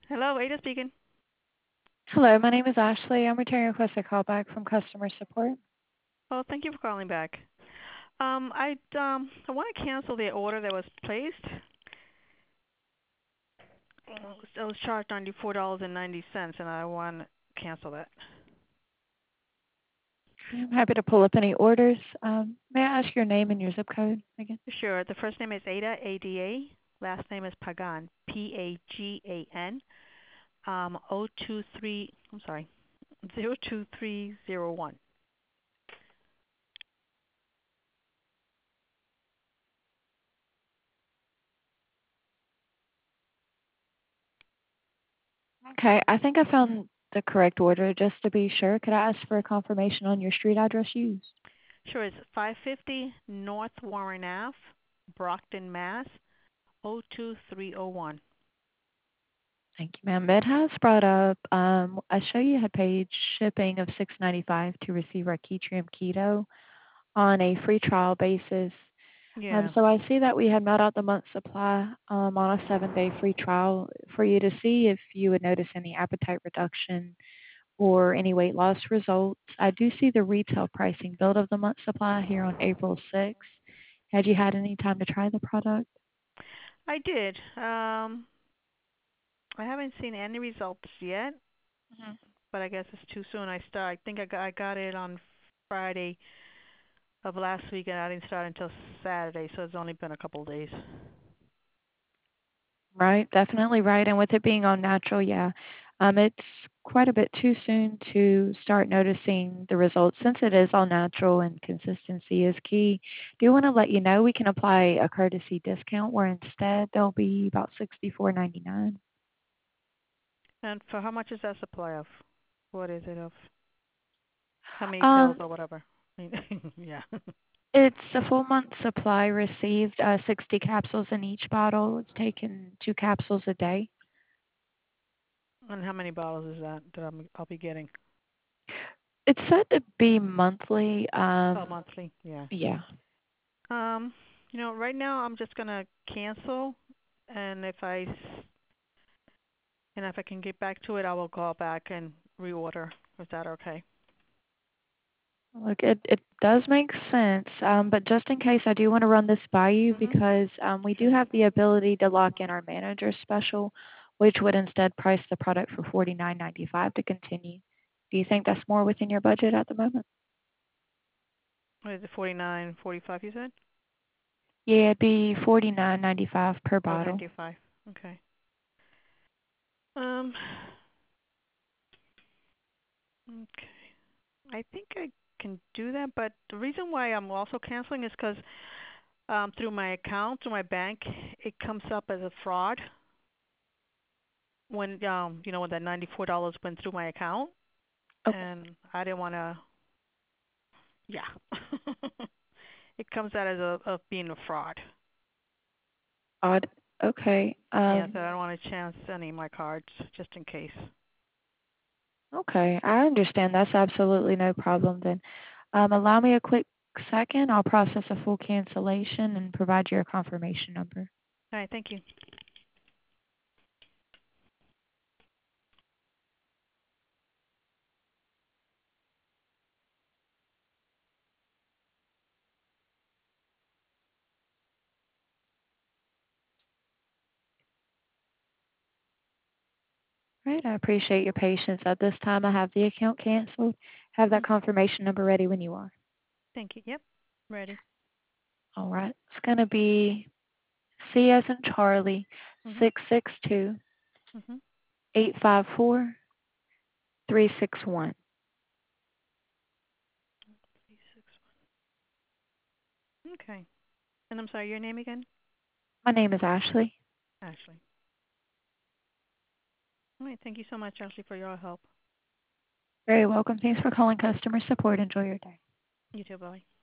Hello, Ada speaking. Hello, my name is Ashley. I'm returning a request a call back from customer support. Well, thank you for calling back. I want to cancel the order that was placed. I was charged $94.90, and I want to cancel that. I'm happy to pull up any orders. May I ask your name and your zip code again? Sure. The first name is Ada, ADA. Last name is Pagan, Pagan. 023. I'm sorry, 02301. Okay, I think I found the correct order. Just to be sure, could I ask for a confirmation on your street address used? Sure. It's 550 North Warren Ave, Brockton, Mass. 02301. Thank you, ma'am. It has brought up, I show you had paid shipping of $6.95 to receive our Keytrim Keto on a free trial basis. Yeah. So I see that we had mailed out the month's supply on a 7-day free trial for you to see if you would notice any appetite reduction or any weight loss results. I do see the retail pricing build of the month's supply here on April 6th. Had you had any time to try the product? I did. I haven't seen any results yet, Mhm. but I guess it's too soon. I think I got it on Friday of last week, and I didn't start until Saturday, so it's only been a couple of days. Right, definitely right. And with it being all natural, yeah, it's quite a bit too soon to start noticing the results since it is all natural and consistency is key. Do want to let you know we can apply a courtesy discount where instead there'll be about $64.99. And for how much is that supply of? What is it of? How many pills Um, or whatever? I mean, yeah. it's a full month supply received, 60 capsules in each bottle. It's taken 2 capsules a day. And how many bottles is that I'll be getting? It's said to be monthly. Oh, monthly. Yeah. Yeah. Um, right now I'm just gonna cancel, and if I can get back to it, I will call back and reorder. Is that okay? Look, it does make sense, but just in case, I do want to run this by you Mhm. because we do Sure. have the ability to lock in our manager special, which would instead price the product for $49.95 to continue. Do you think that's more within your budget at the moment? What is it, 49.45? You said? Yeah, it'd be $49.95 per Oh, bottle. 95. Okay. Um. Okay. I think I can do that, but the reason why I'm also canceling is because through my account, through my bank, it comes up as a fraud when when that $94 went through my account, Okay. and I didn't want to. Yeah. It comes out as of being a fraud. Odd. Okay. Yeah, so I don't want to chance any of my cards just in case. Okay. I understand. That's absolutely no problem then. Allow me a quick second. I'll process a full cancellation and provide you a confirmation number. All right, thank you. Right. I appreciate your patience. At this time, I have the account canceled. Have that Mhm. confirmation number ready when you are. Thank you. Yep. Ready. All right. It's going to be C as in Charlie, Mhm. 662 Mhm. 854 361. 361. Okay. And I'm sorry, your name again? My name is Ashley. Ashley. All right. Thank you so much, Ashley, for your help. Very welcome. Thanks for calling customer support. Enjoy your day. You too. Bye.